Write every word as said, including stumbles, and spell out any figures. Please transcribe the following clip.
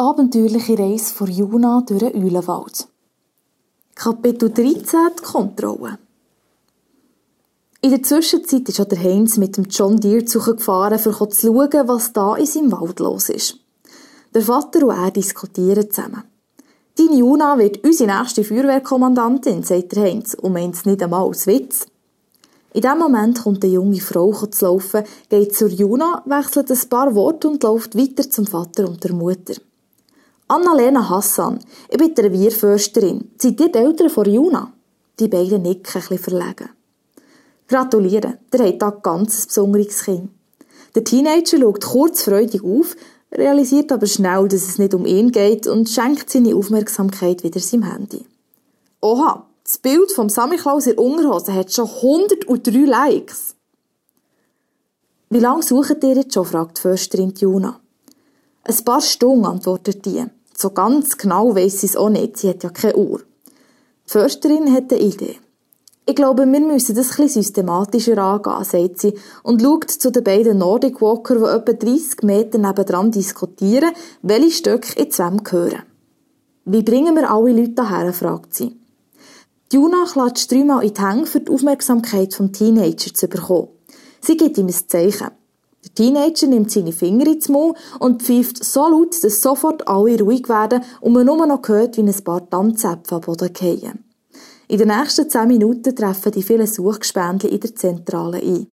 abenteuerliche Reise von Juna durch den Eulenwald. Kapitel dreizehn. Die Kontrolle. In der Zwischenzeit ist auch der Heinz mit dem John Deere gefahren, um zu schauen, was da in seinem Wald los ist. Der Vater und er diskutieren zusammen. «Deine Juna wird unsere nächste Feuerwehrkommandantin», sagt der Heinz, und meint es nicht einmal als Witz. In diesem Moment kommt eine junge Frau zu laufen, geht zur Juna, wechselt ein paar Worte und läuft weiter zum Vater und der Mutter. «Annalena Hassan, ich bin die Revierförsterin. Seid ihr die Eltern von Juna?» Die beiden nicken ein bisschen verlegen. «Gratuliere, ihr habt da ein ganz besonderes Kind.» Der Teenager schaut kurz freudig auf, realisiert aber schnell, dass es nicht um ihn geht und schenkt seine Aufmerksamkeit wieder seinem Handy. «Oha, das Bild vom Samichlaus in der Unterhose hat schon hundertdrei Likes.» «Wie lange sucht ihr jetzt schon?» fragt die Försterin Juna. «Ein paar Stunden», antwortet die. So ganz genau weiss sie es auch nicht, sie hat ja keine Uhr. Die Försterin hat eine Idee. «Ich glaube, wir müssen das etwas systematischer angehen», sagt sie und schaut zu den beiden Nordic Walker, die etwa dreissig Meter nebendran diskutieren, welche Stöcke in wem gehören. «Wie bringen wir alle Leute hierher?» fragt sie. Juna klatscht dreimal in die Hände, für die Aufmerksamkeit vom Teenager zu bekommen. Sie gibt ihm ein Zeichen. Der Teenager nimmt seine Finger ins Maul und pfeift so laut, dass sofort alle ruhig werden und man nur noch hört, wie ein paar Tannenzäpfe am Boden fallen. In den nächsten zehn Minuten treffen die vielen Suchgespendli in der Zentrale ein.